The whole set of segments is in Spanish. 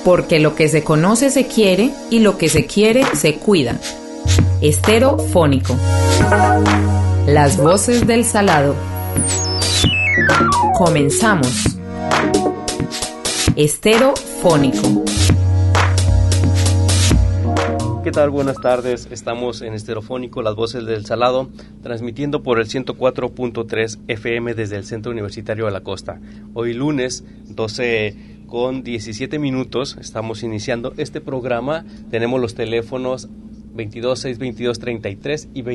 Porque lo que se conoce se quiere y lo que se quiere se cuida. Estero Fónico. Las voces del Salado. Comenzamos. Estero Fónico. ¿Qué tal? Buenas tardes. Estamos en Estereofónico, Las Voces del Salado, transmitiendo por el 104.3 FM desde el Centro Universitario de la Costa. Hoy lunes, 12:17, estamos iniciando este programa. Tenemos los teléfonos 22-622-33 y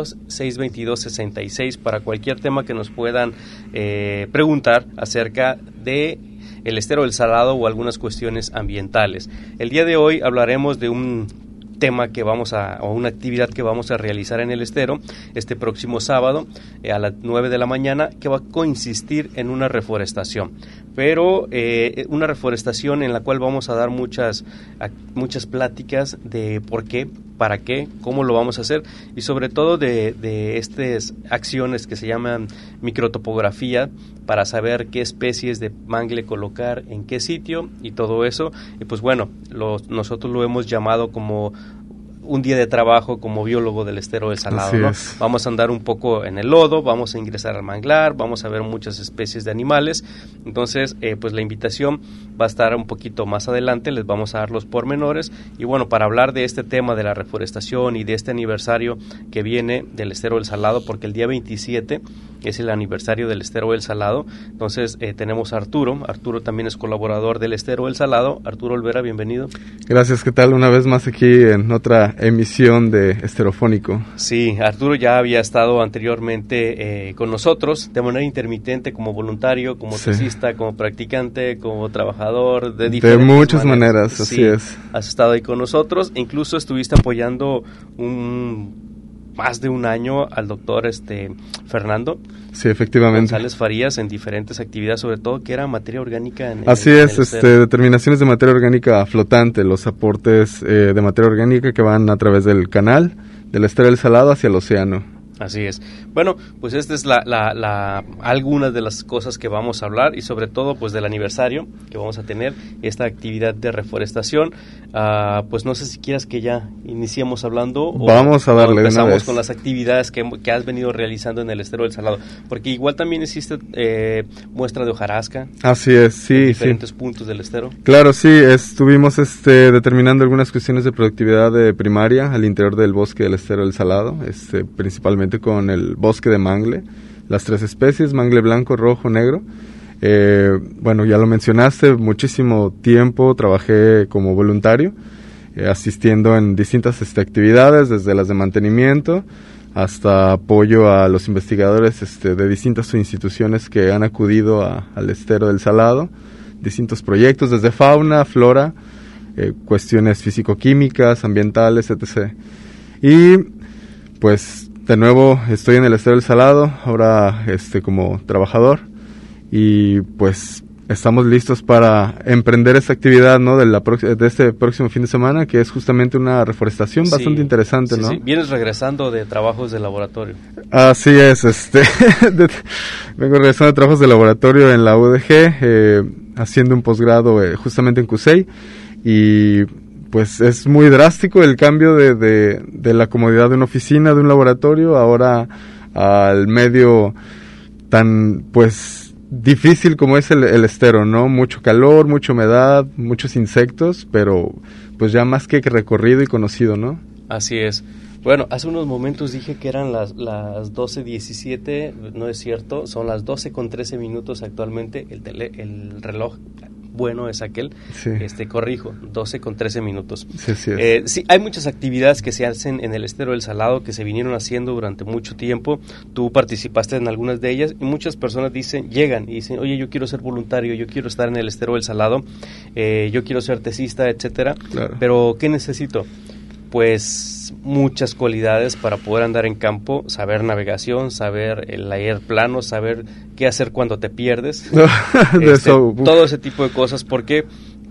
22-622-66 para cualquier tema que nos puedan preguntar acerca de el Estero del Salado o algunas cuestiones ambientales. El día de hoy hablaremos de un tema o una actividad que vamos a realizar en el Estero este próximo sábado a las 9 de la mañana, que va a consistir en una reforestación, pero una reforestación en la cual vamos a dar muchas pláticas de por qué, para qué, cómo lo vamos a hacer y sobre todo de estas acciones que se llaman microtopografía para saber qué especies de mangle colocar en qué sitio y todo eso. Y pues bueno, nosotros lo hemos llamado como un día de trabajo como biólogo del Estero del Salado, ¿no? Vamos a andar un poco en el lodo, vamos a ingresar al manglar, vamos a ver muchas especies de animales. Entonces, pues la invitación va a estar un poquito más adelante, les vamos a dar los pormenores. Y bueno, para hablar de este tema de la reforestación y de este aniversario que viene del Estero del Salado, porque el día 27 es el aniversario del Estero del Salado. Entonces, tenemos a Arturo también es colaborador del Estero del Salado. Arturo Olvera, bienvenido. Gracias, ¿qué tal? Una vez más aquí en otra emisión de Estereofónico. Sí, Arturo ya había estado anteriormente con nosotros de manera intermitente, como voluntario, como tesista, como practicante, como trabajador, de diferentes muchas maneras, así es. Has estado ahí con nosotros e incluso estuviste apoyando más de un año al doctor Fernando. Sí, efectivamente. González Farías en diferentes actividades, sobre todo que era materia orgánica. Así es, determinaciones de materia orgánica flotante, los aportes de materia orgánica que van a través del canal del Estero del Salado hacia el océano. Así es. Bueno, pues esta es algunas de las cosas que vamos a hablar y sobre todo pues del aniversario que vamos a tener, esta actividad de reforestación. Pues no sé si quieras que ya iniciemos hablando vamos a darle empezamos una vez con las actividades que has venido realizando en el Estero del Salado, porque igual también existe muestra de hojarasca. Así es, sí, en diferentes puntos del estero. Claro, sí, estuvimos determinando algunas cuestiones de productividad primaria al interior del bosque del Estero del Salado, principalmente con el bosque de mangle, las 3 especies, mangle blanco, rojo, negro. Bueno, ya lo mencionaste, muchísimo tiempo trabajé como voluntario, asistiendo en distintas actividades, desde las de mantenimiento hasta apoyo a los investigadores de distintas instituciones que han acudido al Estero del Salado, distintos proyectos, desde fauna, flora, cuestiones físico-químicas, ambientales, etc. Y pues de nuevo estoy en el Estero del Salado, ahora como trabajador, y pues estamos listos para emprender esta actividad, ¿no? de este próximo fin de semana, que es justamente una reforestación bastante interesante, ¿no? Sí. Vienes regresando de trabajos de laboratorio. Así es, vengo regresando de trabajos de laboratorio en la UDG, haciendo un posgrado justamente en CUSEI, y pues es muy drástico el cambio de la comodidad de una oficina, de un laboratorio, ahora al medio tan pues difícil como es el estero, ¿no? Mucho calor, mucha humedad, muchos insectos, pero pues ya más que recorrido y conocido, ¿no? Así es. Bueno, hace unos momentos dije que eran las 12:17, no es cierto, son las 12:13 actualmente, el reloj bueno es aquel, sí. Corrijo, 12:13. Sí, sí, hay muchas actividades que se hacen en el Estero del Salado que se vinieron haciendo durante mucho tiempo. Tú participaste en algunas de ellas y muchas personas llegan y dicen, oye, yo quiero ser voluntario, yo quiero estar en el Estero del Salado, yo quiero ser tesista, etcétera. Claro. Pero ¿qué necesito? Pues muchas cualidades para poder andar en campo, saber navegación, saber leer planos, saber qué hacer cuando te pierdes, todo ese tipo de cosas, porque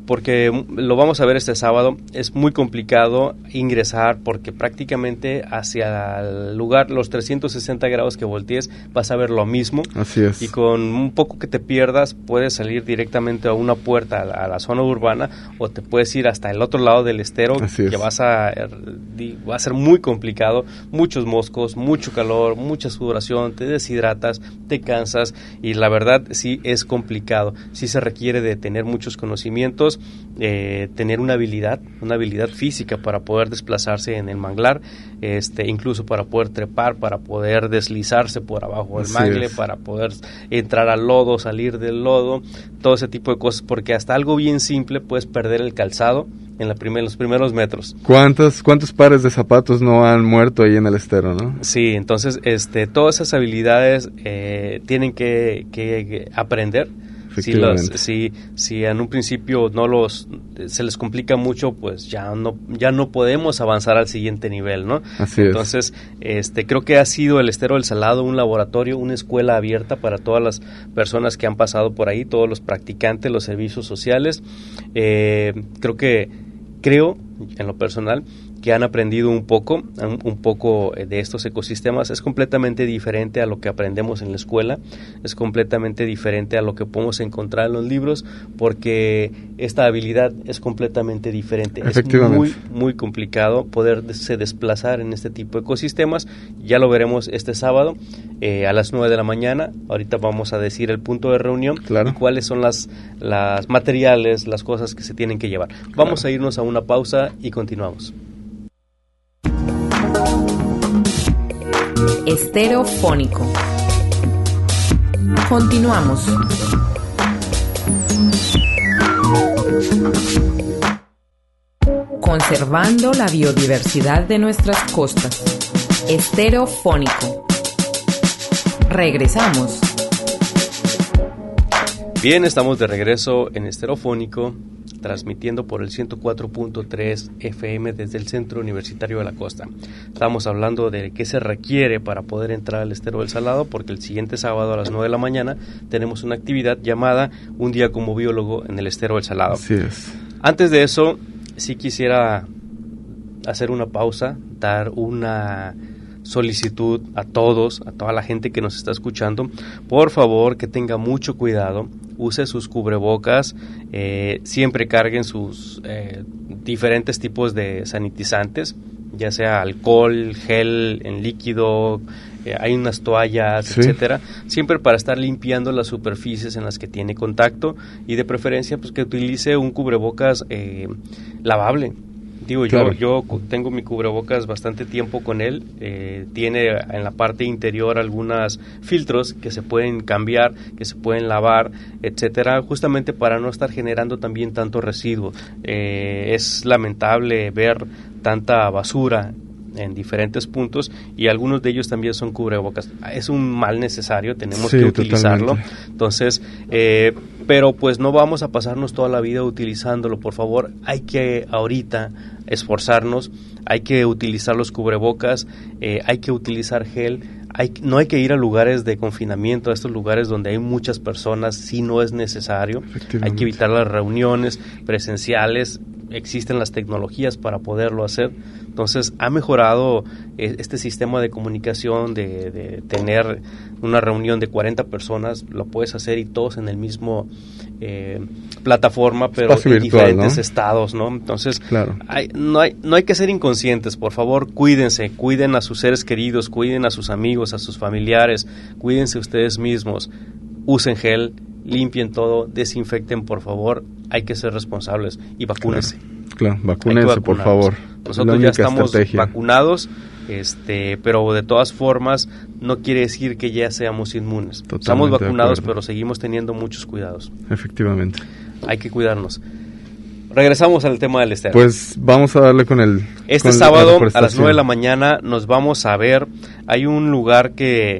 porque lo vamos a ver este sábado. Es muy complicado ingresar porque prácticamente hacia el lugar, los 360 grados que voltees, vas a ver lo mismo. Así es. Y con un poco que te pierdas, puedes salir directamente a una puerta a la zona urbana, o te puedes ir hasta el otro lado del estero, que va a ser muy complicado, muchos moscos, mucho calor, mucha sudoración, te deshidratas, te cansas, y la verdad sí es complicado. Sí se requiere de tener muchos conocimientos, tener una habilidad física para poder desplazarse en el manglar, incluso para poder trepar, para poder deslizarse por abajo del mangle, para poder entrar al lodo, salir del lodo, todo ese tipo de cosas, porque hasta algo bien simple puedes perder el calzado en los primeros metros. ¿Cuántos pares de zapatos no han muerto ahí en el estero, no? Sí, entonces todas esas habilidades tienen que aprender. Si en un principio se les complica mucho, pues ya no podemos avanzar al siguiente nivel, ¿no? Entonces, creo que ha sido el Estero del Salado un laboratorio, una escuela abierta para todas las personas que han pasado por ahí, todos los practicantes, los servicios sociales. Creo, en lo personal, que han aprendido un poco de estos ecosistemas. Es completamente diferente a lo que aprendemos en la escuela, es completamente diferente a lo que podemos encontrar en los libros, porque esta habilidad es completamente diferente. Es muy, muy complicado poderse desplazar en este tipo de ecosistemas. Ya lo veremos este sábado a las 9 de la mañana. Ahorita vamos a decir el punto de reunión y cuáles son las materiales, las cosas que se tienen que llevar. Vamos a irnos a una pausa y continuamos. Estereofónico. Continuamos. Conservando la biodiversidad de nuestras costas. Estereofónico. Regresamos. Bien, estamos de regreso en Estereofónico, transmitiendo por el 104.3 FM desde el Centro Universitario de la Costa. Estamos hablando de qué se requiere para poder entrar al Estero del Salado, porque el siguiente sábado a las 9 de la mañana tenemos una actividad llamada Un Día como Biólogo en el Estero del Salado. Así es. Antes de eso, sí quisiera hacer una pausa, dar una solicitud a toda la gente que nos está escuchando. Por favor, que tenga mucho cuidado, use sus cubrebocas, siempre carguen sus diferentes tipos de sanitizantes, ya sea alcohol, gel en líquido, hay unas toallas, etcétera, siempre para estar limpiando las superficies en las que tiene contacto, y de preferencia pues que utilice un cubrebocas lavable. Digo, yo tengo mi cubrebocas bastante tiempo con él, tiene en la parte interior algunos filtros que se pueden cambiar, que se pueden lavar, etcétera, justamente para no estar generando también tanto residuo. Es lamentable ver tanta basura en diferentes puntos, y algunos de ellos también son cubrebocas. Es un mal necesario, tenemos que utilizarlo. Totalmente. Entonces, pero pues no vamos a pasarnos toda la vida utilizándolo. Por favor, hay que ahorita esforzarnos, hay que utilizar los cubrebocas, hay que utilizar gel. No hay que ir a lugares de confinamiento, a estos lugares donde hay muchas personas, si no es necesario. Hay que evitar las reuniones presenciales, existen las tecnologías para poderlo hacer. Entonces ha mejorado este sistema de comunicación, de tener una reunión de 40 personas, lo puedes hacer y todos en el mismo plataforma, pero en virtual, diferentes estados, ¿no? Entonces no hay que ser inconscientes. Por favor, cuídense, cuiden a sus seres queridos, cuiden a sus amigos, a sus familiares, cuídense ustedes mismos, usen gel, limpien todo, desinfecten, por favor. Hay que ser responsables y vacúnense. Claro, vacúnense, por favor. Nosotros ya estamos vacunados, pero de todas formas no quiere decir que ya seamos inmunes. Estamos vacunados, pero seguimos teniendo muchos cuidados. Efectivamente. Hay que cuidarnos. Regresamos al tema del estero. Pues vamos a darle con el... sábado a las 9 de la mañana nos vamos a ver. Hay un lugar que...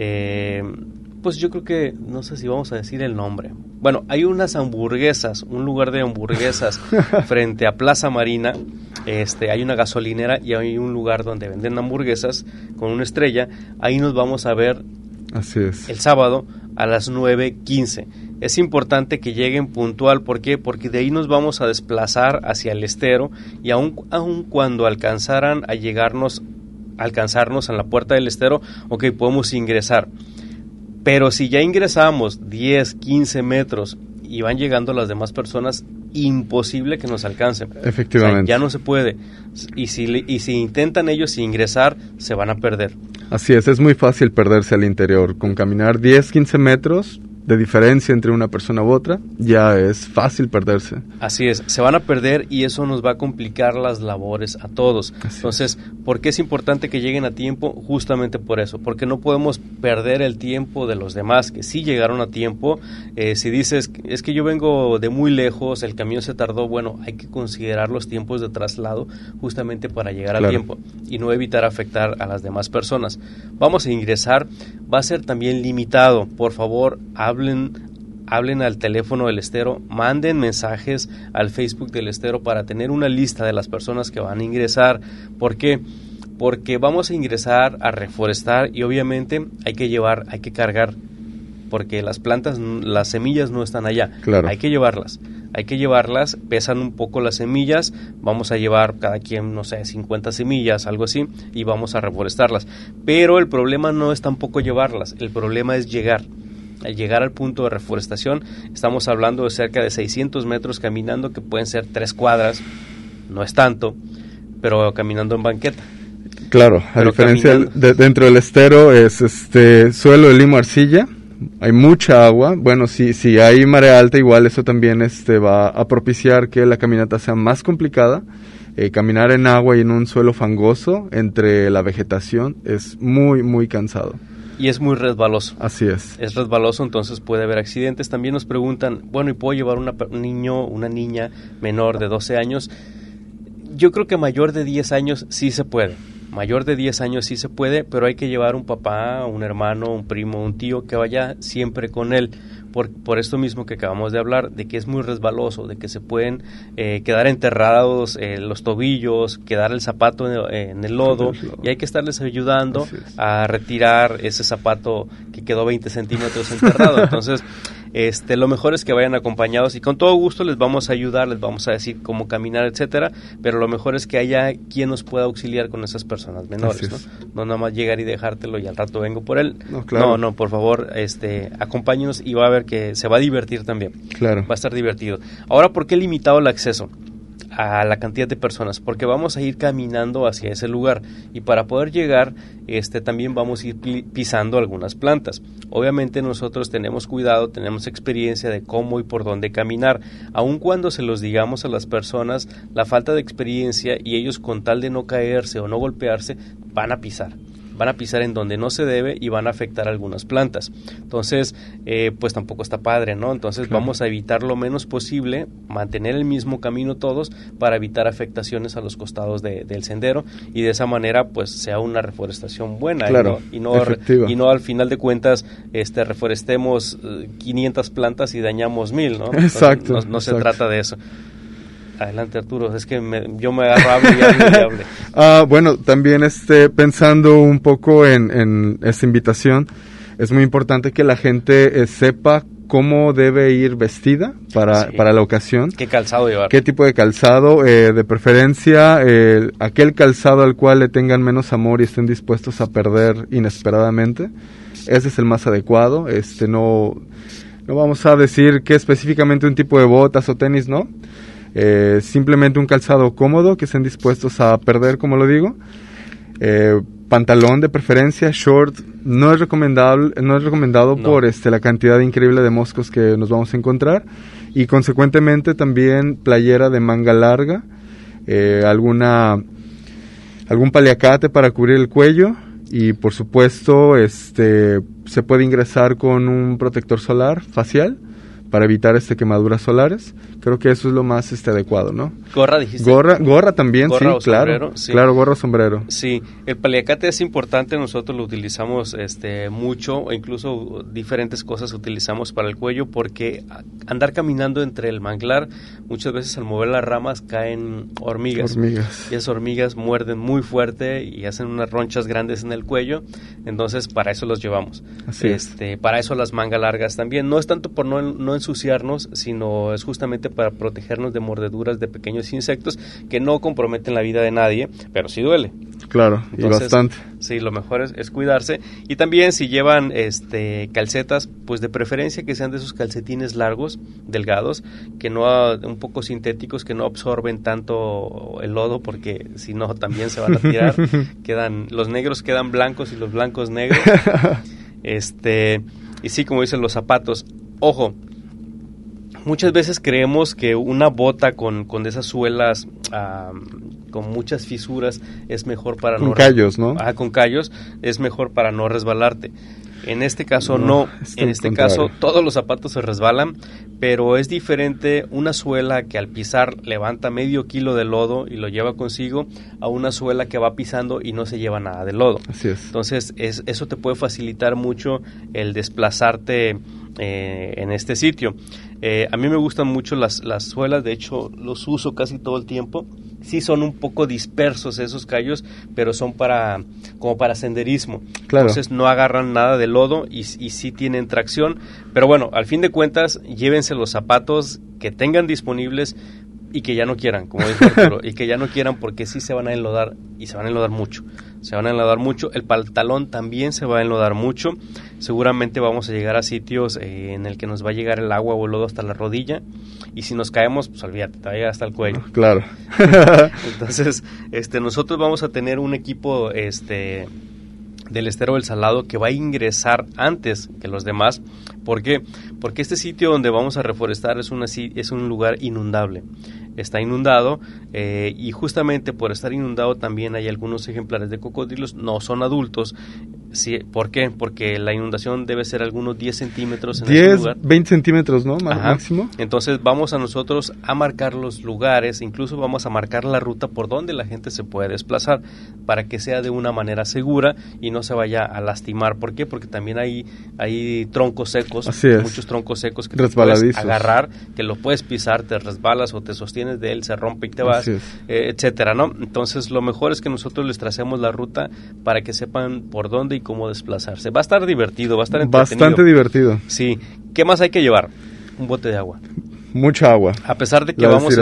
pues yo creo que, no sé si vamos a decir el nombre. Bueno, hay unas hamburguesas, un lugar de hamburguesas frente a Plaza Marina. Hay una gasolinera y hay un lugar donde venden hamburguesas con una estrella. Ahí nos vamos a ver. Así es. El sábado a las 9:15. es importante que lleguen puntual. ¿Por qué? Porque de ahí nos vamos a desplazar hacia el estero, y aun cuando alcanzaran a alcanzarnos en la puerta del estero, ok, podemos ingresar. Pero si ya ingresamos 10, 15 metros y van llegando las demás personas, imposible que nos alcancen. Efectivamente. O sea, ya no se puede. Y si intentan ellos ingresar, se van a perder. Así es muy fácil perderse al interior. Con caminar 10, 15 metros de diferencia entre una persona u otra, ya es fácil perderse. Así es, se van a perder y eso nos va a complicar las labores a todos. Entonces, ¿por qué es importante que lleguen a tiempo? Justamente por eso, porque no podemos perder el tiempo de los demás que sí llegaron a tiempo. Si dices, es que yo vengo de muy lejos, el camión se tardó, bueno, hay que considerar los tiempos de traslado justamente para llegar a tiempo y no evitar afectar a las demás personas. Vamos a ingresar, va a ser también limitado. Por favor, hablen al teléfono del estero, manden mensajes al Facebook del estero para tener una lista de las personas que van a ingresar. ¿Por qué? Porque vamos a ingresar a reforestar y obviamente hay que cargar, porque las plantas, las semillas no están allá. Claro. Hay que llevarlas, pesan un poco las semillas, vamos a llevar cada quien, 50 semillas, algo así, y vamos a reforestarlas. Pero el problema no es tampoco llevarlas, el problema es llegar. Al llegar al punto de reforestación, estamos hablando de cerca de 600 metros caminando, que pueden ser 3 cuadras, no es tanto, pero caminando en banqueta. Claro, a diferencia dentro del estero es suelo de limo arcilla, hay mucha agua. Bueno, si hay marea alta, igual eso también va a propiciar que la caminata sea más complicada. Caminar en agua y en un suelo fangoso entre la vegetación es muy, muy cansado. Y es muy resbaloso. Así es. Es resbaloso, entonces puede haber accidentes. También nos preguntan, bueno, ¿y puedo llevar un niño, una niña menor de 12 años? Yo creo que mayor de 10 años sí se puede. Mayor de 10 años sí se puede, pero hay que llevar un papá, un hermano, un primo, un tío que vaya siempre con él. Por esto mismo que acabamos de hablar, de que es muy resbaloso, de que se pueden quedar enterrados los tobillos, quedar el zapato en el lodo, y hay que estarles ayudando a retirar ese zapato que quedó 20 centímetros enterrado. Entonces, lo mejor es que vayan acompañados y con todo gusto les vamos a ayudar, les vamos a decir cómo caminar, etcétera, pero lo mejor es que haya quien nos pueda auxiliar con esas personas menores, ¿no? No nada más llegar y dejártelo y al rato vengo por él. No, claro. No, por favor, acompáñenos y va a ver que se va a divertir también. Claro. Va a estar divertido. Ahora, ¿por qué he limitado el acceso a la cantidad de personas? Porque vamos a ir caminando hacia ese lugar y para poder llegar también vamos a ir pisando algunas plantas. Obviamente nosotros tenemos cuidado, tenemos experiencia de cómo y por dónde caminar, aun cuando se los digamos a las personas, la falta de experiencia y ellos con tal de no caerse o no golpearse van a pisar en donde no se debe y van a afectar algunas plantas. Entonces, pues tampoco está padre, ¿no? Entonces vamos a evitar lo menos posible, mantener el mismo camino todos para evitar afectaciones a los costados del sendero y de esa manera pues sea una reforestación buena. Claro, y no al final de cuentas reforestemos 500 plantas y dañamos 1000, ¿no? Exacto. No se trata de eso. Adelante, Arturo, es que yo me agarro y hable. Bueno, también pensando un poco en esta invitación, es muy importante que la gente sepa cómo debe ir vestida para la ocasión. ¿Qué calzado llevar? ¿Qué tipo de calzado? De preferencia, aquel calzado al cual le tengan menos amor y estén dispuestos a perder inesperadamente. Ese es el más adecuado. No vamos a decir que específicamente un tipo de botas o tenis, ¿no? Simplemente un calzado cómodo que estén dispuestos a perder, como lo digo. Pantalón de preferencia, short, no es recomendado por la cantidad increíble de moscos que nos vamos a encontrar, y consecuentemente también playera de manga larga, algún paliacate para cubrir el cuello, y por supuesto se puede ingresar con un protector solar facial para evitar quemaduras solares. Creo que eso es lo más adecuado, ¿no? ¿Gorra dijiste? Gorra también, ¿Gorra sí, o claro. sombrero? Sí. Claro, gorra o sombrero. Sí, el paliacate es importante, nosotros lo utilizamos mucho, o incluso diferentes cosas utilizamos para el cuello, porque andar caminando entre el manglar, muchas veces al mover las ramas caen hormigas. Y esas hormigas muerden muy fuerte y hacen unas ronchas grandes en el cuello, entonces para eso los llevamos. Así es. Para eso las mangas largas también, no es tanto por no ensuciarnos, sino es justamente para protegernos de mordeduras de pequeños insectos que no comprometen la vida de nadie, pero sí duele. Claro, entonces, y bastante. Sí, lo mejor es cuidarse. Y también si llevan calcetas, pues de preferencia que sean de esos calcetines largos, delgados, que no un poco sintéticos, que no absorben tanto el lodo, porque si no también se van a tirar. Los negros quedan blancos y los blancos negros. Y sí, como dicen los zapatos, ojo, muchas veces creemos que una bota con de esas suelas con muchas fisuras es mejor para con callos, ¿no? Con callos es mejor para no resbalarte. En este caso no. En este caso todos los zapatos se resbalan, pero es diferente una suela que al pisar levanta medio kilo de lodo y lo lleva consigo, a una suela que va pisando y no se lleva nada de lodo. Así es. Entonces eso te puede facilitar mucho el desplazarte en este sitio. A mí me gustan mucho las suelas, de hecho los uso casi todo el tiempo. Sí son un poco dispersos esos callos, pero son como para senderismo. Claro. Entonces no agarran nada de lodo y sí tienen tracción. Pero bueno, al fin de cuentas, llévense los zapatos que tengan disponibles y que ya no quieran, como dijo Arturo, y que ya no quieran porque sí se van a enlodar y se van a enlodar mucho. Se van a enlodar mucho, el pantalón también se va a enlodar mucho. Seguramente vamos a llegar a sitios en el que nos va a llegar el agua o el lodo hasta la rodilla, y si nos caemos, pues olvídate, te va a llegar hasta el cuello. Claro. Entonces, nosotros vamos a tener un equipo del Estero del Salado que va a ingresar antes que los demás. ¿Por qué? Porque este sitio donde vamos a reforestar es un lugar inundable. Está inundado y justamente por estar inundado también hay algunos ejemplares de cocodrilos, no son adultos. Sí, ¿por qué? Porque la inundación debe ser algunos 10 centímetros en ese lugar. 20 centímetros, ¿no? Máximo. Entonces vamos a nosotros a marcar los lugares, incluso vamos a marcar la ruta por donde la gente se puede desplazar, para que sea de una manera segura y no se vaya a lastimar. ¿Por qué? Porque también hay troncos secos, muchos troncos secos que te puedes agarrar, que lo puedes pisar, te resbalas o te sostienes de él, se rompe y te vas, etcétera, ¿no? Entonces lo mejor es que nosotros les tracemos la ruta para que sepan por dónde y cómo desplazarse. Va a estar divertido, va a estar entretenido. Bastante divertido. Sí. ¿Qué más hay que llevar? Un bote de agua. Mucha agua. A pesar de que vamos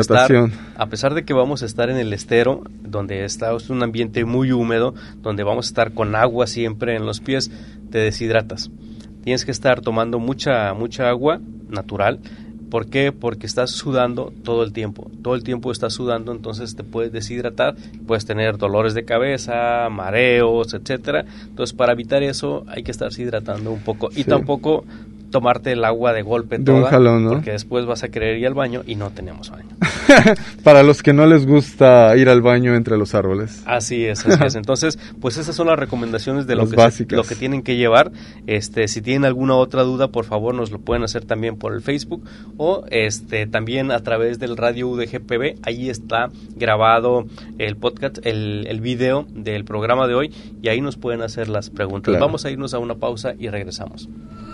a estar en el estero, donde está un ambiente muy húmedo, donde vamos a estar con agua siempre en los pies, te deshidratas. Tienes que estar tomando mucha agua natural. ¿Por qué? Porque estás sudando todo el tiempo. Todo el tiempo estás sudando, entonces te puedes deshidratar, puedes tener dolores de cabeza, mareos, etcétera. Entonces, para evitar eso, hay que estarse hidratando un poco. Y tampoco tomarte el agua de golpe de un jalón, ¿no? Porque después vas a querer ir al baño y no tenemos baño. Para los que no les gusta ir al baño entre los árboles. Así es. Entonces, pues esas son las recomendaciones de lo que tienen que llevar. Si tienen alguna otra duda, por favor, nos lo pueden hacer también por el Facebook o también a través del Radio UDGPB. Ahí está grabado el podcast, el video del programa de hoy, y ahí nos pueden hacer las preguntas. Claro. Vamos a irnos a una pausa y regresamos.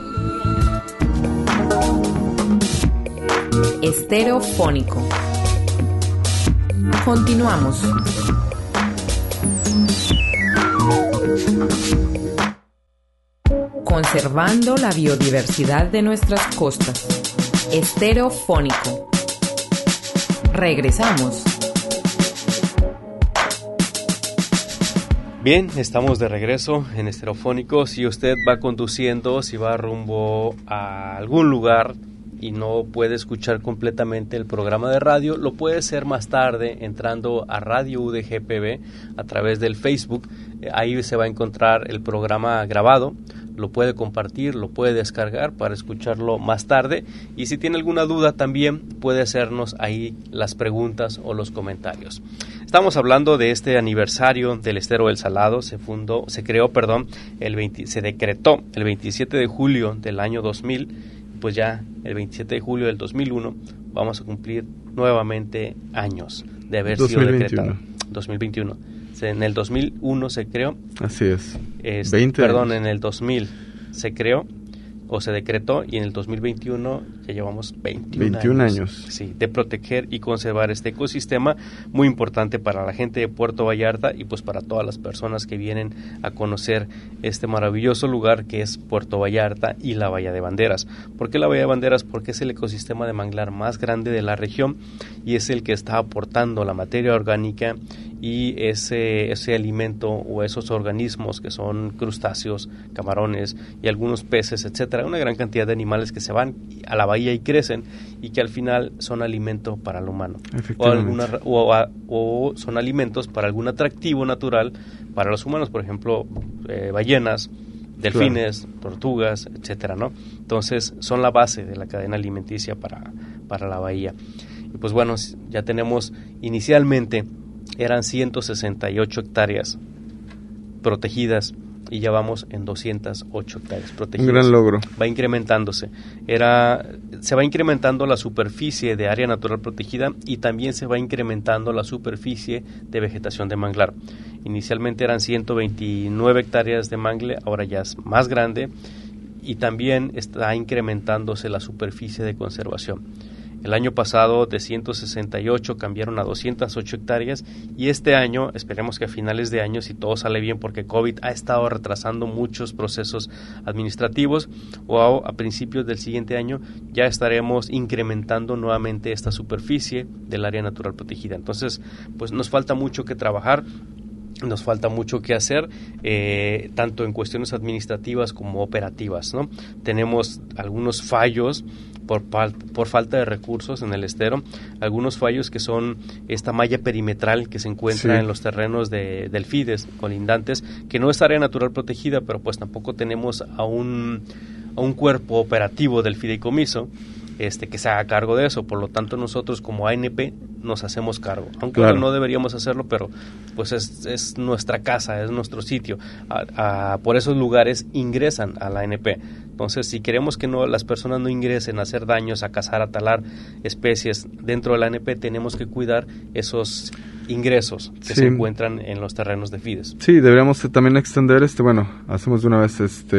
Estereofónico. Continuamos. Conservando la biodiversidad de nuestras costas. Estereofónico. Regresamos. Bien, estamos de regreso en Estereofónico. Si usted va conduciendo, si va rumbo a algún lugar y no puede escuchar completamente el programa de radio, lo puede hacer más tarde entrando a Radio UDGPB a través del Facebook. Ahí se va a encontrar el programa grabado, lo puede compartir, lo puede descargar para escucharlo más tarde, y si tiene alguna duda también puede hacernos ahí las preguntas o los comentarios. Estamos hablando de este aniversario del Estero del Salado. Se decretó el 27 de julio del año 2000, pues ya el 27 de julio del 2001 vamos a cumplir nuevamente años de haber 2021. sido decretado. 2021. En el 2001 se creó. Así es. 20 perdón, años. En el 2000 se creó o se decretó, y en el 2021 ya llevamos 21 años. Sí, de proteger y conservar este ecosistema muy importante para la gente de Puerto Vallarta y pues para todas las personas que vienen a conocer este maravilloso lugar que es Puerto Vallarta y la Bahía de Banderas. ¿Por qué la Bahía de Banderas? Porque es el ecosistema de manglar más grande de la región y es el que está aportando la materia orgánica y ese alimento o esos organismos que son crustáceos, camarones y algunos peces, etcétera, una gran cantidad de animales que se van a la bahía y crecen y que al final son alimento para el humano o son alimentos para algún atractivo natural para los humanos, por ejemplo, ballenas, delfines, tortugas, etcétera, ¿no? Entonces son la base de la cadena alimenticia para la bahía. Y pues bueno, ya tenemos inicialmente eran 168 hectáreas protegidas y ya vamos en 208 hectáreas protegidas. Un gran logro. Va incrementándose. Se va incrementando la superficie de área natural protegida y también se va incrementando la superficie de vegetación de manglar. Inicialmente eran 129 hectáreas de mangle, ahora ya es más grande y también está incrementándose la superficie de conservación. El año pasado de 168 cambiaron a 208 hectáreas y este año, esperemos que a finales de año, si todo sale bien, porque COVID ha estado retrasando muchos procesos administrativos, o a principios del siguiente año ya estaremos incrementando nuevamente esta superficie del área natural protegida. Entonces, pues nos falta mucho que trabajar. Nos falta mucho que hacer, tanto en cuestiones administrativas como operativas, ¿no? Tenemos algunos fallos por falta de recursos en el estero, algunos fallos que son esta malla perimetral que se encuentra en los terrenos del FIDES colindantes, que no es área natural protegida, pero pues tampoco tenemos a un cuerpo operativo del fideicomiso que se haga cargo de eso. Por lo tanto, nosotros como ANP nos hacemos cargo, aunque no deberíamos hacerlo, pero pues es nuestra casa, es nuestro sitio. Por esos lugares ingresan a la ANP. Entonces, si queremos que las personas no ingresen a hacer daños, a cazar, a talar especies dentro de la ANP, tenemos que cuidar esos ingresos que se encuentran en los terrenos de FIDES. Sí, deberíamos también extender, hacemos de una vez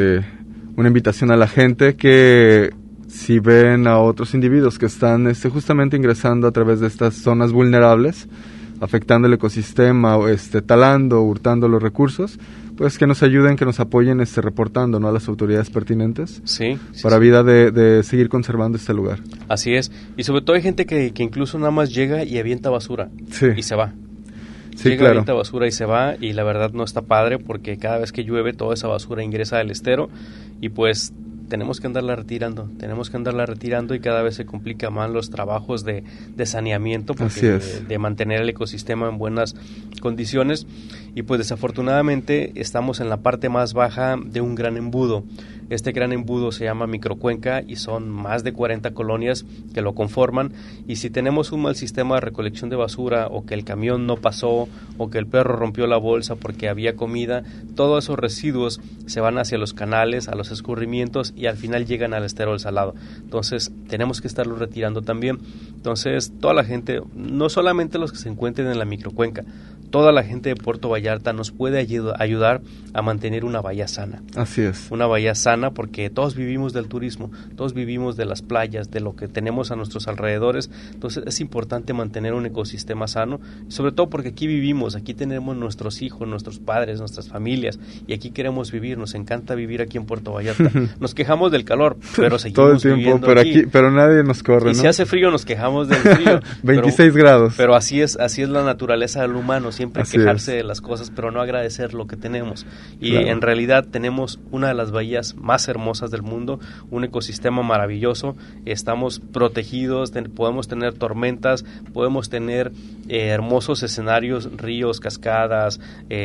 una invitación a la gente que si ven a otros individuos que están justamente ingresando a través de estas zonas vulnerables, afectando el ecosistema, talando, hurtando los recursos, pues que nos ayuden, que nos apoyen reportando, ¿no?, a las autoridades pertinentes para vida de seguir conservando este lugar. Así es, y sobre todo hay gente que incluso nada más llega y avienta basura y se va. Avienta basura y se va, y la verdad no está padre porque cada vez que llueve toda esa basura ingresa al estero y pues tenemos que andarla retirando y cada vez se complica más los trabajos de saneamiento de mantener el ecosistema en buenas condiciones y pues desafortunadamente estamos en la parte más baja de un gran embudo. Este gran embudo se llama microcuenca y son más de 40 colonias que lo conforman, y si tenemos un mal sistema de recolección de basura o que el camión no pasó o que el perro rompió la bolsa porque había comida, todos esos residuos se van hacia los canales, a los escurrimientos y al final llegan al estero del Salado. Entonces tenemos que estarlo retirando también. Entonces toda la gente, no solamente los que se encuentren en la microcuenca, toda la gente de Puerto Vallarta nos puede ayudar a mantener una bahía sana. Así es. Una bahía sana porque todos vivimos del turismo, todos vivimos de las playas, de lo que tenemos a nuestros alrededores. Entonces es importante mantener un ecosistema sano, sobre todo porque aquí vivimos, aquí tenemos nuestros hijos, nuestros padres, nuestras familias, y aquí queremos vivir, nos encanta vivir aquí en Puerto Vallarta. Nos quejamos del calor, pero seguimos todo el tiempo, viviendo pero aquí, pero nadie nos corre, y si hace frío nos quejamos del frío. 26 grados. Pero así es la naturaleza del humano, siempre quejarse de las cosas, pero no agradecer lo que tenemos. Y en realidad tenemos una de las bahías más hermosas del mundo, un ecosistema maravilloso, estamos protegidos, podemos tener tormentas, podemos tener hermosos escenarios, ríos, cascadas,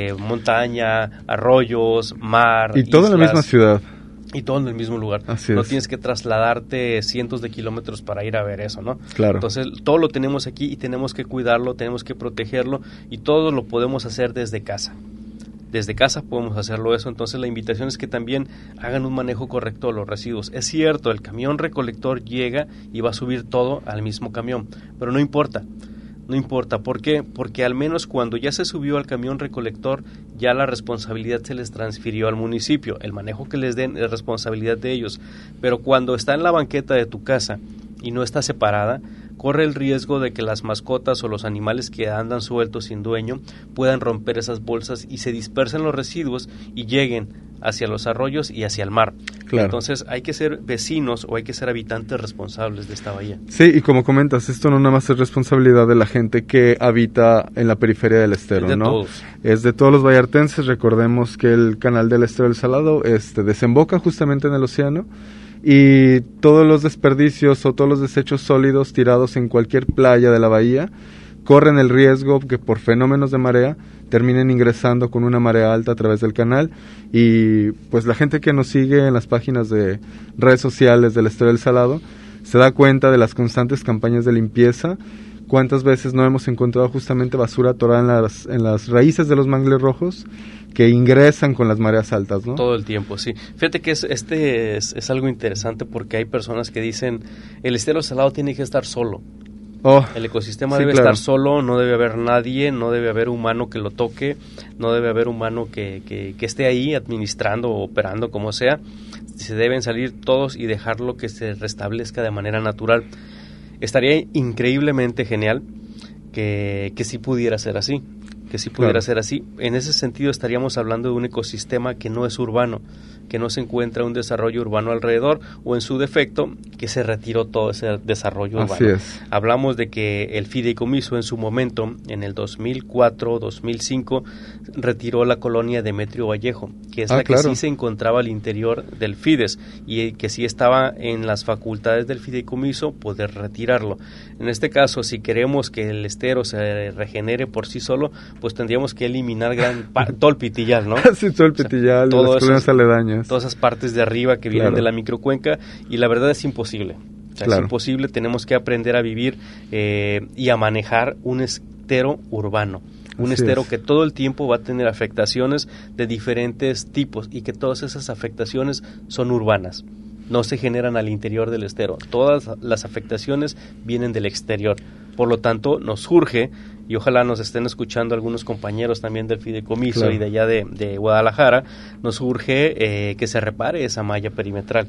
montaña, arroyos, mar, y todo en la misma ciudad. Y todo en el mismo lugar. No tienes que trasladarte cientos de kilómetros para ir a ver eso, ¿no? Claro. Entonces, todo lo tenemos aquí y tenemos que cuidarlo, tenemos que protegerlo y todo lo podemos hacer desde casa. Desde casa podemos hacerlo eso, entonces la invitación es que también hagan un manejo correcto de los residuos. Es cierto, el camión recolector llega y va a subir todo al mismo camión, pero no importa. No importa, ¿por qué? Porque al menos cuando ya se subió al camión recolector, ya la responsabilidad se les transfirió al municipio. El manejo que les den es responsabilidad de ellos. Pero cuando está en la banqueta de tu casa y no está separada, corre el riesgo de que las mascotas o los animales que andan sueltos sin dueño puedan romper esas bolsas y se dispersen los residuos y lleguen hacia los arroyos y hacia el mar. Claro. Entonces hay que ser vecinos o hay que ser habitantes responsables de esta bahía. Sí, y como comentas, esto no nada más es responsabilidad de la gente que habita en la periferia del estero, Es de ¿no? todos. Es de todos los vallartenses. Recordemos que el canal del Estero del Salado desemboca justamente en el océano, y todos los desperdicios o todos los desechos sólidos tirados en cualquier playa de la bahía corren el riesgo que por fenómenos de marea terminen ingresando con una marea alta a través del canal. Y pues la gente que nos sigue en las páginas de redes sociales del Estero del Salado se da cuenta de las constantes campañas de limpieza. ¿Cuántas veces no hemos encontrado justamente basura atorada en las raíces de los mangles rojos que ingresan con las mareas altas, ¿no? Todo el tiempo, sí. Fíjate que es algo interesante, porque hay personas que dicen el estero salado tiene que estar solo. El ecosistema debe estar solo, no debe haber nadie, no debe haber humano que lo toque, no debe haber humano que esté ahí administrando o operando, como sea. Se deben salir todos y dejarlo que se restablezca de manera natural. Estaría increíblemente genial que sí pudiera ser así, ser así. En ese sentido estaríamos hablando de un ecosistema que no es urbano, que no se encuentra un desarrollo urbano alrededor, o en su defecto, que se retiró todo ese desarrollo urbano. Así es. Hablamos de que el fideicomiso en su momento, en el 2004-2005, retiró la colonia Demetrio Vallejo, que es la que sí se encontraba al interior del Fides, y que sí estaba en las facultades del fideicomiso poder retirarlo. En este caso, si queremos que el estero se regenere por sí solo, pues tendríamos que eliminar todo el pitillal, ¿no? Sí, todo el pitillal, o sea, las colonias aledañas. Todas esas partes de arriba que vienen de la microcuenca, y la verdad es imposible. O sea, es imposible. Tenemos que aprender a vivir y a manejar un estero urbano. Un estero que todo el tiempo va a tener afectaciones de diferentes tipos, y que todas esas afectaciones son urbanas. No se generan al interior del estero. Todas las afectaciones vienen del exterior. Por lo tanto, nos urge, y ojalá nos estén escuchando algunos compañeros también del fideicomiso y de allá de Guadalajara, nos urge que se repare esa malla perimetral.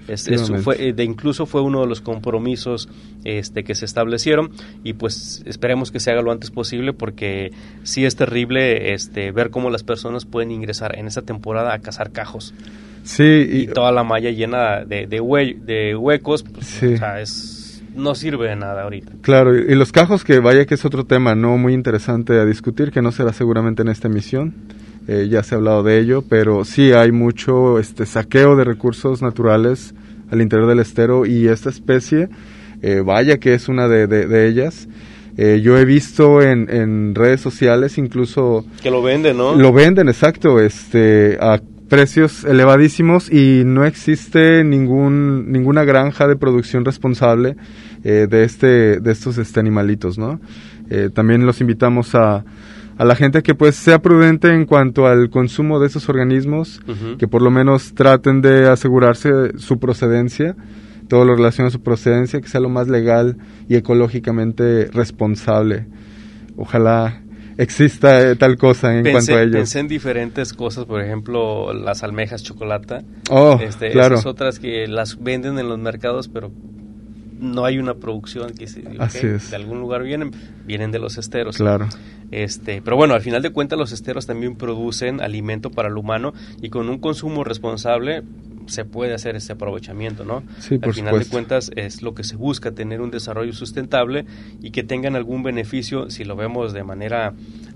Incluso fue uno de los compromisos que se establecieron, y pues esperemos que se haga lo antes posible, porque sí es terrible ver cómo las personas pueden ingresar en esta temporada a cazar cajos. Sí, y toda la malla llena de huecos, pues, o sea, no sirve de nada ahorita. Claro, y los cajos, que vaya que es otro tema no muy interesante a discutir, que no será seguramente en esta emisión. Ya se ha hablado de ello, pero sí hay mucho saqueo de recursos naturales al interior del estero, y esta especie, vaya que es una de ellas. Yo he visto en redes sociales incluso... Que lo venden, ¿no? Lo venden, exacto, a precios elevadísimos, y no existe ninguna granja de producción responsable de estos animalitos, ¿no? También los invitamos a la gente que pues sea prudente en cuanto al consumo de esos organismos, que por lo menos traten de asegurarse de su procedencia, todo lo relacionado a su procedencia, que sea lo más legal y ecológicamente responsable. Ojalá exista tal cosa en cuanto a ello. Pensé en diferentes cosas, por ejemplo, las almejas chocolata. Claro. Esas otras que las venden en los mercados, pero no hay una producción que de algún lugar vienen de los esteros. Claro. Pero bueno, al final de cuentas los esteros también producen alimento para el humano, y con un consumo responsable se puede hacer ese aprovechamiento, ¿no? Sí, por al final de cuentas es lo que se busca, tener un desarrollo sustentable y que tengan algún beneficio. Si lo vemos de manera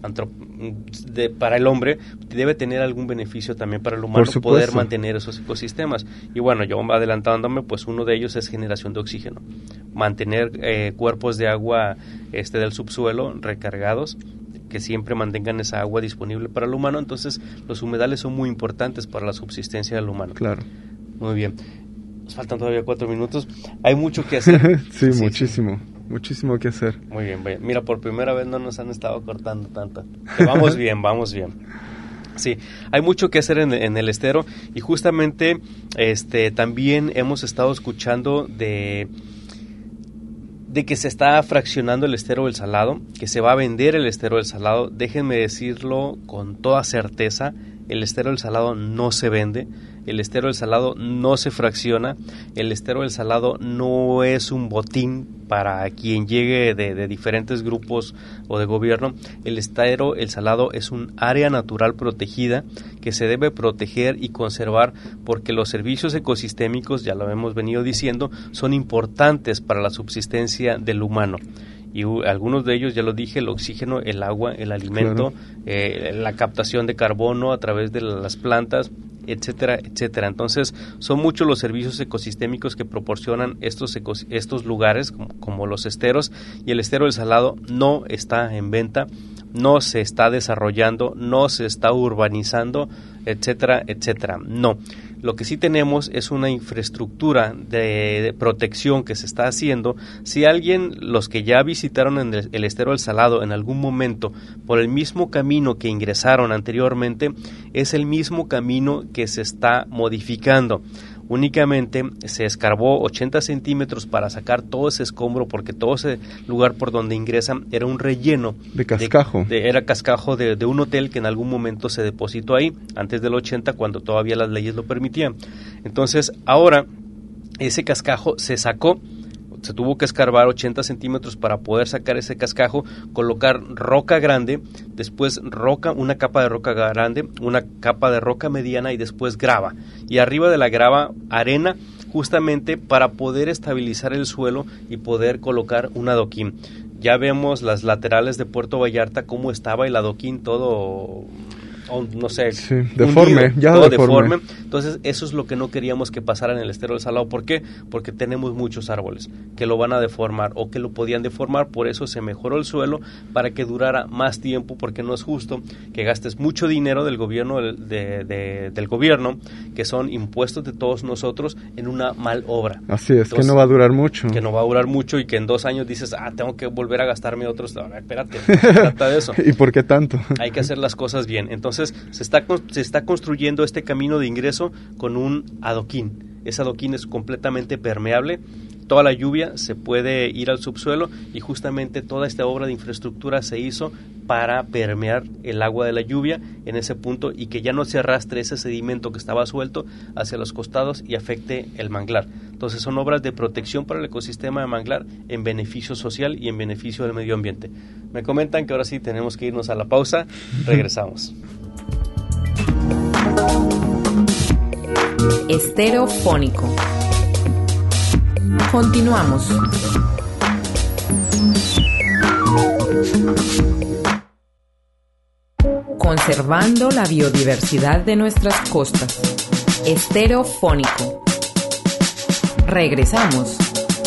para el hombre, debe tener algún beneficio también para el humano, poder mantener esos ecosistemas. Y bueno, yo adelantándome, pues uno de ellos es generación de oxígeno, mantener cuerpos de agua del subsuelo recargados, que siempre mantengan esa agua disponible para el humano. Entonces los humedales son muy importantes para la subsistencia del humano. Claro. Muy bien, nos faltan todavía 4 minutos, hay mucho que hacer. sí, muchísimo que hacer. Muy bien, mira, por primera vez no nos han estado cortando tanto, vamos bien. Sí, hay mucho que hacer en el estero y justamente también hemos estado escuchando de que se está fraccionando el estero del Salado, que se va a vender el estero del Salado. Déjenme decirlo con toda certeza, el estero del Salado no se vende, el estero del Salado no se fracciona, el estero del Salado no es un botín para quien llegue de diferentes grupos o de gobierno. El estero del Salado es un área natural protegida que se debe proteger y conservar porque los servicios ecosistémicos, ya lo hemos venido diciendo, son importantes para la subsistencia del humano. Y algunos de ellos, ya lo dije, el oxígeno, el agua, el alimento, la captación de carbono a través de las plantas, etcétera, etcétera. Entonces, son muchos los servicios ecosistémicos que proporcionan estos lugares, como los esteros, y el estero del Salado no está en venta, no se está desarrollando, no se está urbanizando, etcétera, etcétera. No. Lo que sí tenemos es una infraestructura de protección que se está haciendo. Si los que ya visitaron el estero del Salado en algún momento por el mismo camino que ingresaron anteriormente, es el mismo camino que se está modificando. Únicamente se escarbó 80 centímetros para sacar todo ese escombro porque todo ese lugar por donde ingresan era un relleno. De cascajo. Era cascajo de un hotel que en algún momento se depositó ahí, antes del 80, cuando todavía las leyes lo permitían. Entonces, ahora ese cascajo se sacó. Se tuvo que escarbar 80 centímetros para poder sacar ese cascajo, colocar roca grande, después una capa de roca grande, una capa de roca mediana y después grava. Y arriba de la grava, arena, justamente para poder estabilizar el suelo y poder colocar un adoquín. Ya vemos las laterales de Puerto Vallarta, cómo estaba el adoquín todo... no sé, sí, deforme, hundido, ya todo deforme. Entonces eso es lo que no queríamos que pasara en el estero del Salado. ¿Por qué? Porque tenemos muchos árboles que lo van a deformar o que lo podían deformar. Por eso se mejoró el suelo para que durara más tiempo, porque no es justo que gastes mucho dinero del gobierno del gobierno, que son impuestos de todos nosotros, en una mal obra. Así es. Entonces, que no va a durar mucho. Que no va a durar mucho y que en 2 años dices, tengo que volver a gastarme otros. A ver, espérate, no se trata de eso. ¿Y por qué tanto? Hay que hacer las cosas bien. Entonces se está construyendo este camino de ingreso con un adoquín. Ese adoquín es completamente permeable. Toda la lluvia se puede ir al subsuelo y justamente toda esta obra de infraestructura se hizo para permear el agua de la lluvia en ese punto y que ya no se arrastre ese sedimento que estaba suelto hacia los costados y afecte el manglar. Entonces son obras de protección para el ecosistema de manglar en beneficio social y en beneficio del medio ambiente. Me comentan que ahora sí tenemos que irnos a la pausa. Regresamos. Estereofónico. Continuamos. Conservando la biodiversidad de nuestras costas. Estereofónico. Regresamos.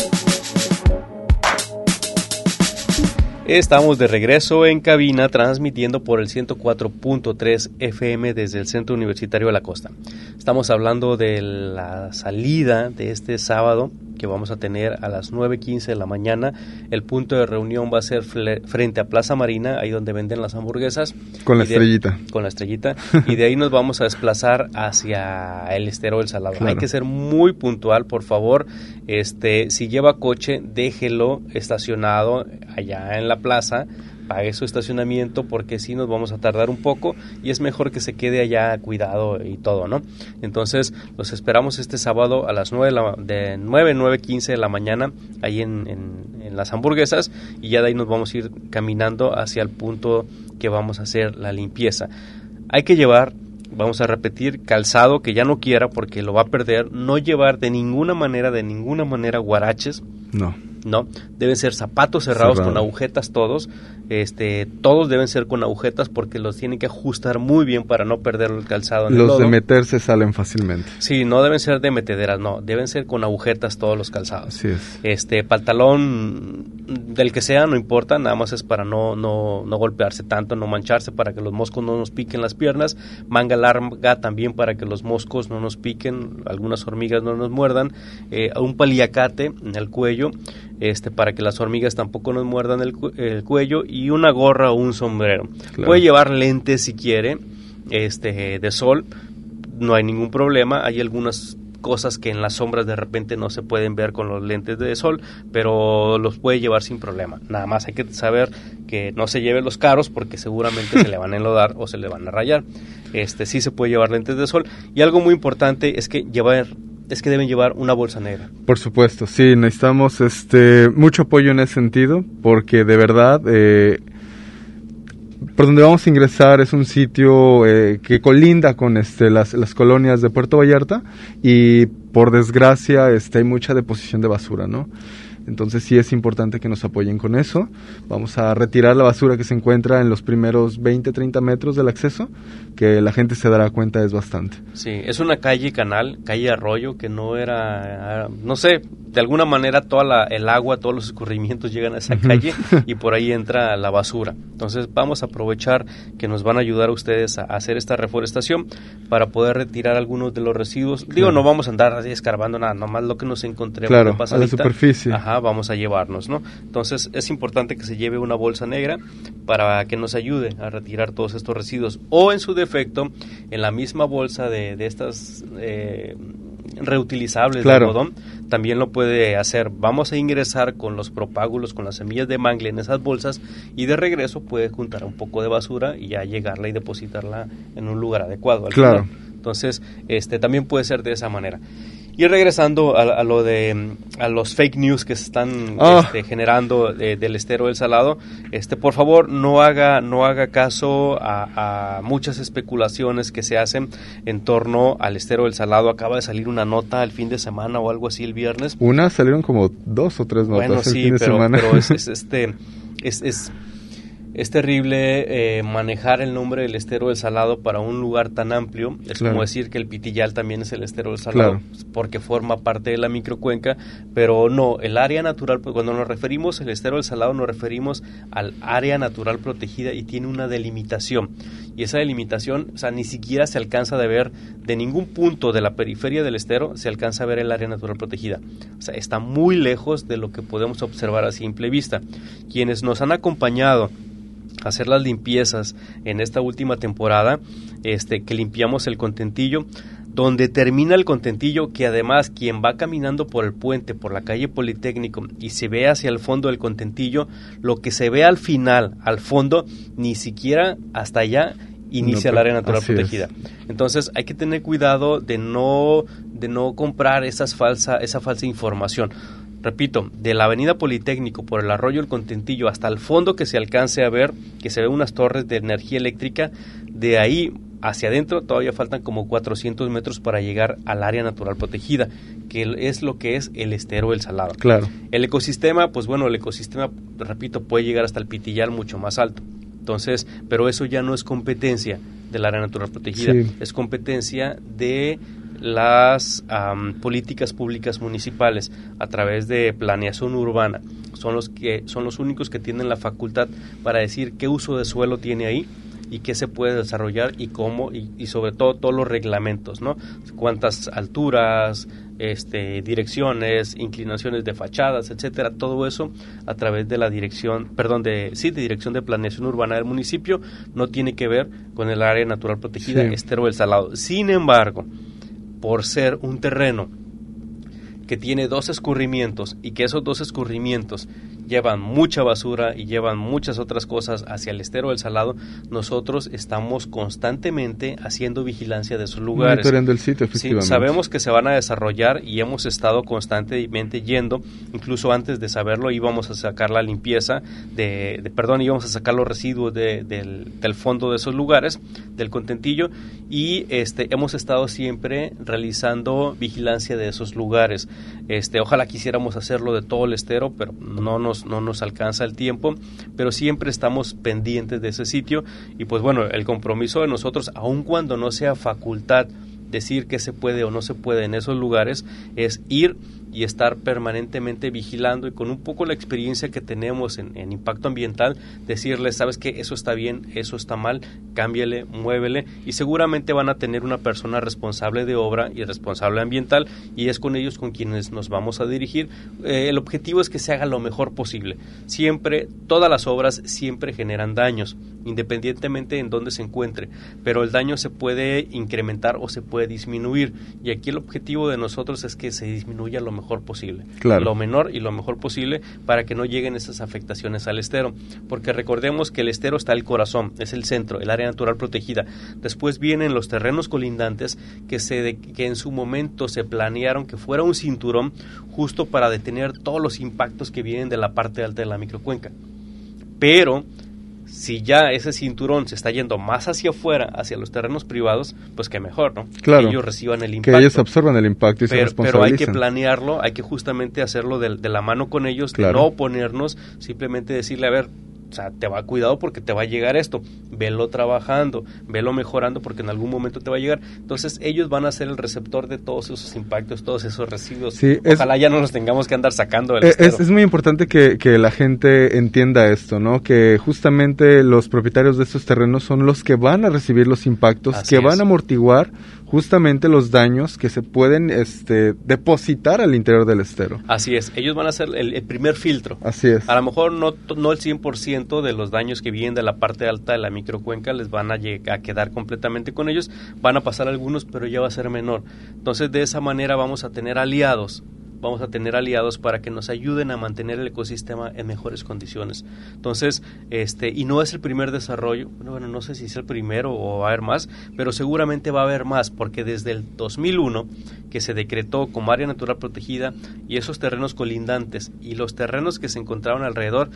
Estamos de regreso en cabina, transmitiendo por el 104.3 FM desde el Centro Universitario de la Costa. Estamos hablando de la salida de este sábado que vamos a tener a las 9:15 de la mañana. El punto de reunión va a ser frente a Plaza Marina, ahí donde venden las hamburguesas. Con la estrellita. Con la estrellita. Y de ahí nos vamos a desplazar hacia el estero del Salado. Claro. Hay que ser muy puntual, por favor. Si lleva coche, déjelo estacionado allá en la plaza, pague su estacionamiento, porque si nos vamos a tardar un poco y es mejor que se quede allá cuidado y todo, ¿no? Entonces los esperamos este sábado a las 9:15 de la mañana ahí en las hamburguesas, y ya de ahí nos vamos a ir caminando hacia el punto que vamos a hacer la limpieza. Hay que llevar, vamos a repetir, calzado que ya no quiera porque lo va a perder. No llevar de ninguna manera guaraches. No, deben ser zapatos cerrados con agujetas todos. Todos deben ser con agujetas porque los tienen que ajustar muy bien para no perder el calzado en el lodo. Los de meterse salen fácilmente. Sí, no deben ser de metederas, no, deben ser con agujetas todos los calzados. Así es. Pantalón del que sea, no importa, nada más es para no golpearse tanto, no mancharse, para que los moscos no nos piquen las piernas. Manga larga también para que los moscos no nos piquen, algunas hormigas no nos muerdan. Un paliacate en el cuello, para que las hormigas tampoco nos muerdan el cuello, y una gorra o un sombrero. Claro. Puede llevar lentes si quiere, de sol, no hay ningún problema. Hay algunas cosas que en las sombras de repente no se pueden ver con los lentes de sol, pero los puede llevar sin problema. Nada más hay que saber que no se lleve los caros, porque seguramente se le van a enlodar o se le van a rayar. Sí se puede llevar lentes de sol, y algo muy importante es que deben llevar una bolsa negra. Por supuesto, sí, necesitamos mucho apoyo en ese sentido, porque de verdad por donde vamos a ingresar es un sitio que colinda con las colonias de Puerto Vallarta, y por desgracia hay mucha deposición de basura, ¿no? Entonces sí es importante que nos apoyen con eso. Vamos a retirar la basura que se encuentra en los primeros 20, 30 metros del acceso, que la gente se dará cuenta es bastante. Sí, es una calle arroyo, que no era, no sé, de alguna manera el agua, todos los escurrimientos llegan a esa calle y por ahí entra la basura. Entonces vamos a aprovechar que nos van a ayudar a ustedes a hacer esta reforestación para poder retirar algunos de los residuos. Claro. Digo, no vamos a andar así escarbando nada, nomás lo que nos encontremos. Claro, a la superficie. Ajá, vamos a llevarnos, ¿no? Entonces es importante que se lleve una bolsa negra para que nos ayude a retirar todos estos residuos, o en su defecto, en la misma bolsa de estas reutilizables, claro, de algodón, también lo puede hacer. Vamos a ingresar con los propágulos, con las semillas de mangle en esas bolsas, y de regreso puede juntar un poco de basura y ya llegarla y depositarla en un lugar adecuado. Claro. Final. Entonces, también puede ser de esa manera. Y regresando a los fake news que se están generando del estero del Salado, por favor no haga caso a muchas especulaciones que se hacen en torno al estero del Salado. Acaba de salir una nota el fin de semana o algo así el viernes. Salieron como 2 o 3 notas. Bueno, sí, pero es terrible manejar el nombre del estero del Salado para un lugar tan amplio. Es claro, como decir que el Pitillal también es el estero del Salado, claro, porque forma parte de la microcuenca, pero no, el área natural, pues, cuando nos referimos al estero del Salado nos referimos al área natural protegida, y tiene una delimitación, y esa delimitación, o sea, ni siquiera se alcanza a ver de ningún punto de la periferia del estero, se alcanza a ver el área natural protegida. O sea, está muy lejos de lo que podemos observar a simple vista. Quienes nos han acompañado hacer las limpiezas en esta última temporada, que limpiamos el Contentillo, donde termina el Contentillo, que además quien va caminando por el puente, por la calle Politécnico, y se ve hacia el fondo del Contentillo, lo que se ve al final, al fondo, ni siquiera hasta allá inicia el área natural protegida. Entonces hay que tener cuidado de no comprar esa falsa información. Repito, de la avenida Politécnico por el arroyo El Contentillo hasta el fondo, que se alcance a ver, que se ven unas torres de energía eléctrica, de ahí hacia adentro todavía faltan como 400 metros para llegar al área natural protegida, que es lo que es el estero del Salado. Claro. El ecosistema, pues bueno, repito, puede llegar hasta el Pitillal mucho más alto. Entonces, pero eso ya no es competencia del área natural protegida, sí, es competencia de las políticas públicas municipales a través de planeación urbana. Son los únicos que tienen la facultad para decir qué uso de suelo tiene ahí y qué se puede desarrollar y cómo, y sobre todo todos los reglamentos, ¿no? Cuántas alturas, direcciones, inclinaciones de fachadas, etcétera, todo eso a través de la Dirección de Planeación Urbana del municipio. No tiene que ver con el área natural protegida, sí, estero del Salado. Sin embargo, por ser un terreno que tiene 2 escurrimientos, y que esos 2 escurrimientos llevan mucha basura y llevan muchas otras cosas hacia el estero del Salado, nosotros estamos constantemente haciendo vigilancia de esos lugares. Monitoreando el sitio, efectivamente. Sí, sabemos que se van a desarrollar y hemos estado constantemente yendo, incluso antes de saberlo íbamos a sacar la limpieza íbamos a sacar los residuos del fondo de esos lugares, del Contentillo, y hemos estado siempre realizando vigilancia de esos lugares. Ojalá quisiéramos hacerlo de todo el estero, pero no nos alcanza el tiempo, pero siempre estamos pendientes de ese sitio. Y pues bueno, el compromiso de nosotros, aun cuando no sea facultad decir qué se puede o no se puede en esos lugares, es ir y estar permanentemente vigilando y con un poco la experiencia que tenemos en impacto ambiental, decirles, sabes que eso está bien, eso está mal, cámbiale, muévele, y seguramente van a tener una persona responsable de obra y responsable ambiental, y es con ellos con quienes nos vamos a dirigir. El objetivo es que se haga lo mejor posible. Siempre, todas las obras siempre generan daños, independientemente en dónde se encuentre, pero el daño se puede incrementar o se puede disminuir, y aquí el objetivo de nosotros es que se disminuya lo mejor posible, claro, lo menor y lo mejor posible, para que no lleguen esas afectaciones al estero, porque recordemos que el estero está el corazón, es el centro, el área natural protegida. Después vienen los terrenos colindantes que en su momento se planearon que fuera un cinturón justo para detener todos los impactos que vienen de la parte alta de la microcuenca, pero si ya ese cinturón se está yendo más hacia afuera, hacia los terrenos privados, pues que mejor, ¿no? Claro, que ellos reciban el impacto. Que ellos absorban el impacto y se responsabilicen. Pero hay que planearlo, hay que justamente hacerlo de la mano con ellos, claro, de no oponernos, simplemente decirle, a ver, o sea, cuidado porque te va a llegar esto, velo trabajando, velo mejorando porque en algún momento te va a llegar. Entonces ellos van a ser el receptor de todos esos impactos, todos esos residuos. Sí, ojalá ya no los tengamos que andar sacando del estero. Es muy importante que la gente entienda esto, ¿no? Que justamente los propietarios de estos terrenos son los que van a recibir los impactos, así que van a amortiguar justamente los daños que se pueden depositar al interior del estero. Así es, ellos van a ser el primer filtro. Así es. A lo mejor no el 100% de los daños que vienen de la parte alta de la microcuenca les van a quedar completamente con ellos, van a pasar algunos, pero ya va a ser menor. Entonces, de esa manera vamos a tener aliados para que nos ayuden a mantener el ecosistema en mejores condiciones. Entonces, y no es el primer desarrollo, bueno, no sé si es el primero o va a haber más, pero seguramente va a haber más, porque desde el 2001 que se decretó como área natural protegida, y esos terrenos colindantes y los terrenos que se encontraban alrededor,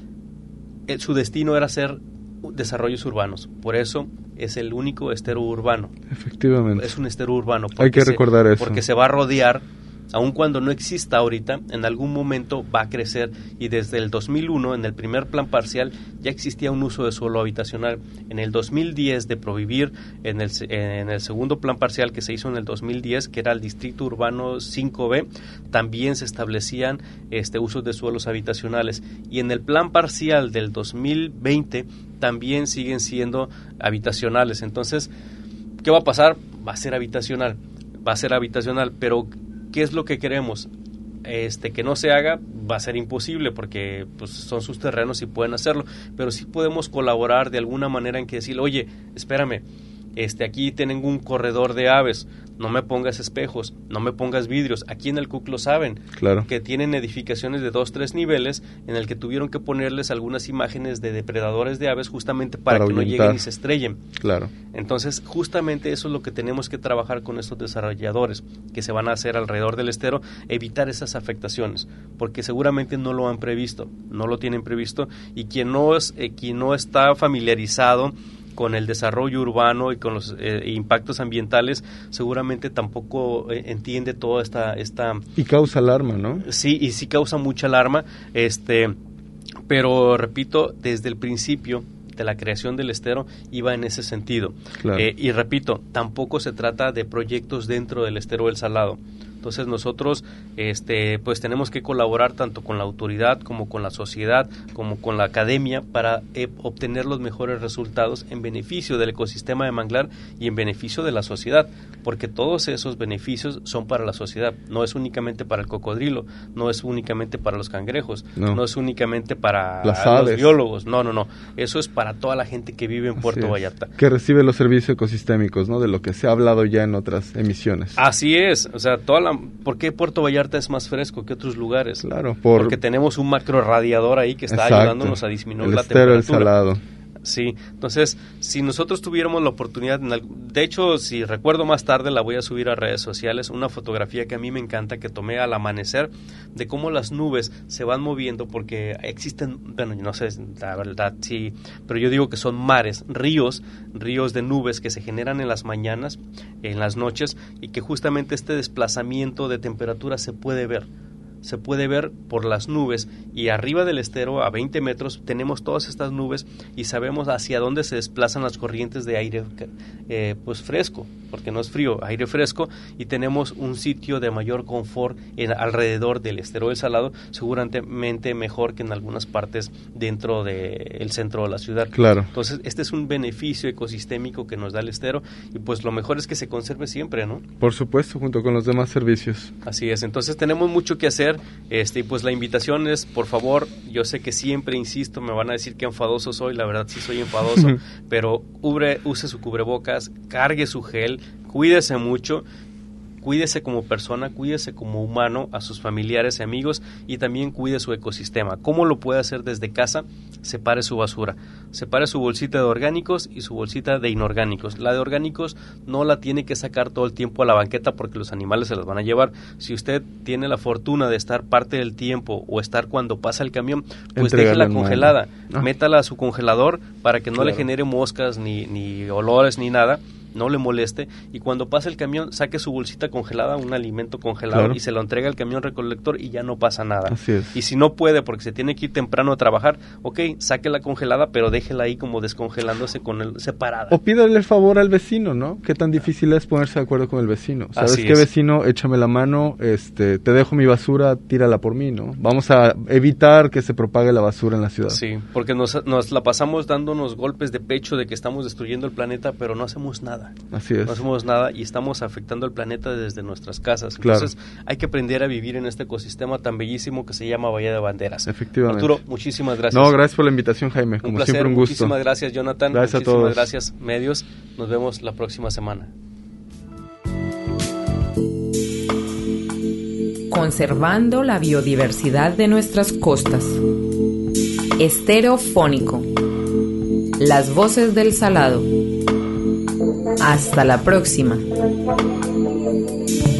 su destino era ser desarrollos urbanos. Por eso es el único estero urbano. Efectivamente. Es un estero urbano. Hay que recordar eso. Porque se va a rodear, aun cuando no exista ahorita, en algún momento va a crecer, y desde el 2001, en el primer plan parcial, ya existía un uso de suelo habitacional. En el 2010, de prohibir, en el segundo plan parcial que se hizo en el 2010, que era el Distrito Urbano 5B, también se establecían usos de suelos habitacionales, y en el plan parcial del 2020 también siguen siendo habitacionales. Entonces, ¿qué va a pasar? Va a ser habitacional, pero ¿qué es lo que queremos? Que no se haga va a ser imposible porque pues son sus terrenos y pueden hacerlo, pero sí podemos colaborar de alguna manera en que decirle, oye, espérame, aquí tienen un corredor de aves, no me pongas espejos, no me pongas vidrios. Aquí en el CUC lo saben, claro, que tienen edificaciones de 2-3 niveles en el que tuvieron que ponerles algunas imágenes de depredadores de aves justamente para que no lleguen y se estrellen. Claro. Entonces, justamente eso es lo que tenemos que trabajar con estos desarrolladores que se van a hacer alrededor del estero, evitar esas afectaciones, porque seguramente no lo han previsto, no lo tienen previsto, y quien no está familiarizado con el desarrollo urbano y con los impactos ambientales, seguramente tampoco entiende toda esta... Y causa alarma, ¿no? Sí, y sí causa mucha alarma, pero repito, desde el principio de la creación del estero iba en ese sentido. Claro. Y repito, tampoco se trata de proyectos dentro del estero del Salado. Entonces nosotros pues tenemos que colaborar tanto con la autoridad como con la sociedad, como con la academia para obtener los mejores resultados en beneficio del ecosistema de manglar y en beneficio de la sociedad, porque todos esos beneficios son para la sociedad, no es únicamente para el cocodrilo, no es únicamente para los cangrejos, no es únicamente para los biólogos, no, eso es para toda la gente que vive en Puerto Vallarta. Que recibe los servicios ecosistémicos, ¿no? De lo que se ha hablado ya en otras emisiones. Así es, o sea, ¿por qué Puerto Vallarta es más fresco que otros lugares? Claro, porque tenemos un macro radiador ahí que está ayudándonos a disminuir la temperatura. El estero del Salado. Sí, entonces, si nosotros tuviéramos la oportunidad, de hecho, si recuerdo más tarde, la voy a subir a redes sociales, una fotografía que a mí me encanta, que tomé al amanecer, de cómo las nubes se van moviendo, porque existen, bueno, no sé, la verdad, sí, pero yo digo que son mares, ríos de nubes que se generan en las mañanas, en las noches, y que justamente este desplazamiento de temperatura se puede ver. se puede ver por las nubes, y arriba del estero, a 20 metros, tenemos todas estas nubes y sabemos hacia dónde se desplazan las corrientes de aire pues fresco, porque no es frío, aire fresco, y tenemos un sitio de mayor confort alrededor del estero del Salado, seguramente mejor que en algunas partes dentro del centro de la ciudad. Claro. Entonces, este es un beneficio ecosistémico que nos da el estero, y pues lo mejor es que se conserve siempre, ¿no? Por supuesto, junto con los demás servicios. Así es, entonces tenemos mucho que hacer, y pues la invitación es, por favor, yo sé que siempre insisto, me van a decir que enfadoso soy, la verdad sí soy enfadoso, pero use su cubrebocas, cargue su gel, cuídese mucho, cuídese como persona, cuídese como humano, a sus familiares y amigos, y también cuide su ecosistema. ¿Cómo lo puede hacer desde casa? Separe su basura, separe su bolsita de orgánicos y su bolsita de inorgánicos. La de orgánicos no la tiene que sacar todo el tiempo a la banqueta porque los animales se las van a llevar. Si usted tiene la fortuna de estar parte del tiempo o estar cuando pasa el camión, pues déjela congelada, métala a su congelador para que no le genere moscas ni olores ni nada, no le moleste, y cuando pase el camión saque su bolsita congelada, un alimento congelado, y se lo entrega al camión recolector y ya no pasa nada. Así es. Y si no puede porque se tiene que ir temprano a trabajar, sáquela congelada, pero déjela ahí como descongelándose separada. O pídale el favor al vecino, ¿no? ¿Qué tan difícil es ponerse de acuerdo con el vecino? ¿Sabes qué, vecino? Échame la mano, te dejo mi basura, tírala por mí, ¿no? Vamos a evitar que se propague la basura en la ciudad. Sí, porque nos la pasamos dándonos golpes de pecho de que estamos destruyendo el planeta, pero no hacemos nada. Así es. No hacemos nada y estamos afectando el planeta desde nuestras casas. Entonces, hay que aprender a vivir en este ecosistema tan bellísimo que se llama Bahía de Banderas. Efectivamente. Arturo, muchísimas gracias. No, gracias por la invitación, Jaime. Como placer, siempre, un gusto. Muchísimas gracias, Jonathan. Gracias muchísimas a todos. Gracias, medios. Nos vemos la próxima semana. Conservando la biodiversidad de nuestras costas. Estero Fónico. Las voces del Salado. Hasta la próxima.